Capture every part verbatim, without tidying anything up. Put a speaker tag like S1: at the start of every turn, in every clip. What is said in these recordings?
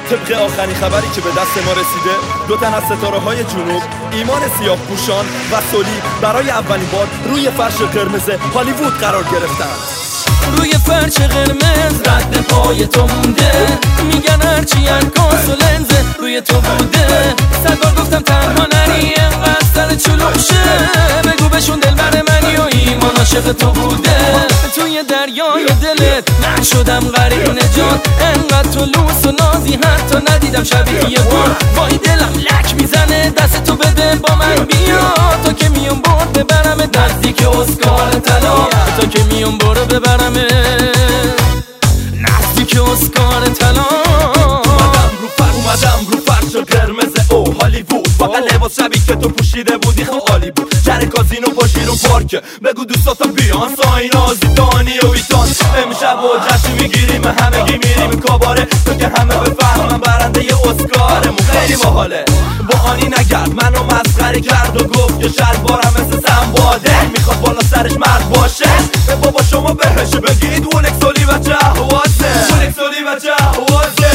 S1: طبق آخرین خبری که به دست ما رسیده، دو تن از ستاره های جنوب، ایمان سیاه پوشان و سولی، برای اولین بار روی فرش قرمز هالیوود قرار گرفتند.
S2: روی فرش قرمز رد پای تو مونده، میگن هرچی عکاس و لنزه روی تو بوده. صد بار گفتم تنها نری انقدر سر چلوشه، بگو بهشون دلبر منی و ایمان عاشق تو بوده. توی دریای دلت من شدم غریق نجات، انقدر تو لوس و نازی حتی ندیدم شبیه یه بار. وای دلم لک میزنه دست تو بده با من بیا، تا که میام برد ببرم نزدیک اسکار طلا، تا که میام برد ببرم نزدیک اسکار طلا.
S1: اومدم رو فر اومدم رو فرش قرمز او هالیوود، فقط لباس شبیه که تو پوشیده بودی خیلی عالی بود. جر کازینو با شیرون پارک، بگو دوستاتا بیان ساین آزی دانی و ویتان. امشب و جشن میگیریم همگی میریم کاباره، تو که همه بفهمن برنده ی اسکارمون خیلی باحاله. با آنی نگرد منو مسخره کرد و گفت که شلوارم مثل سنباده، میخواد بالا سرش مرد باشه. به بابا شما بهش بگید اولکسولی و جهوازه، اولکسولی و جهوازه.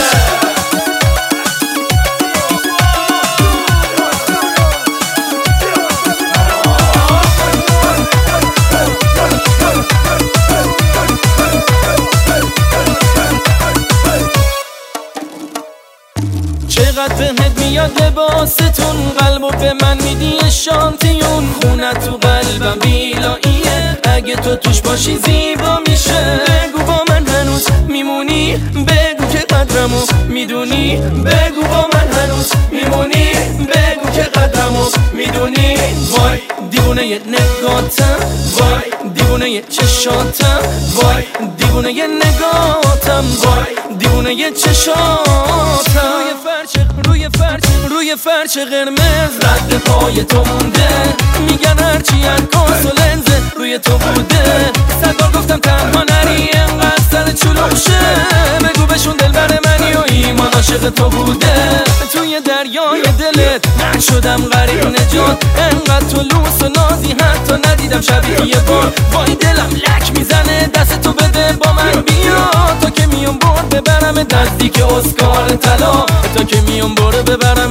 S2: چقدر بهت میاد لباستون، قلبو به من میدی شانتیون. خونه تو قلبم بیلاییه، اگه تو توش باشی زیبا میشه. بگو با من هنوز میمونی، بگو که قدرمو میدونی. بگو با من هنوز میمونی، بگو که قدرمو میدونی. وای دیوونه ی نگاتم، وای دیوونه ی چشاتم، وای دیوونه ی نگاتم، وای دیوونه ی چشاتم. روی فرش روی فرش روی فرش قرمز رد پای تو مونده، میگن هرچی عکاس و لنزه روی تو بوده. صد بار گفتم تنها نری انقدر سر چلوشه، بگو بهشون دلبر منی و ایمان عاشق تو بوده. توی دریای دلت من شدم غریق نجات، انقدر تو لوس و نازی حتی ندیدم شبیه یه بار. وای دلم لک میزنه دست تو بده با من بیا، تا که میام برد ببرم نزدیک اسکار طلا، تا که میام برد ببرم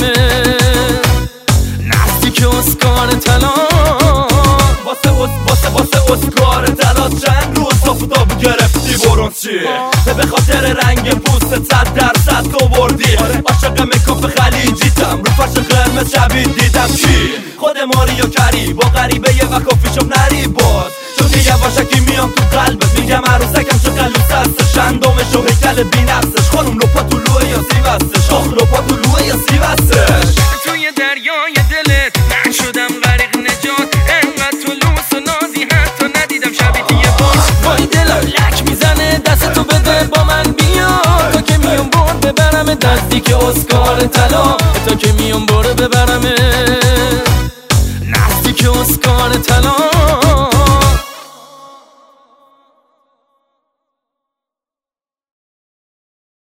S2: نزدیک اسکار طلا.
S1: واسه واسه واسه اسکار طلا چند روز آفتاب گرفتی برونز چی؟ به خاطر رنگ پوست صد درصد تو بردی. عاشق میکاپ خلیجیتم، رو فرش قرمز شبیه دیدم کی؟ خود ماریو کری با غریبه یه و کافی شاپ نری باز، چون که یواشکی میام تو قلبت میگم عروسکم چه قلوس هستش، اندامش و هیکل بی نفسش. خانم لپا تو لوه یا سیب هستش، آخ لپا تو لوه یا سیب هستش.
S2: توی دریای دلت من شدم غریق نجات، انقدر تو لوس و نازی حتی ندیدم شبیه یه بار. وای دلم لک میزنه دست تو بده با من بیا، تا که میام برد ببرم نزدیک اسکار طلا، تا که میام برد ببرم نزدیک اسکار طلا.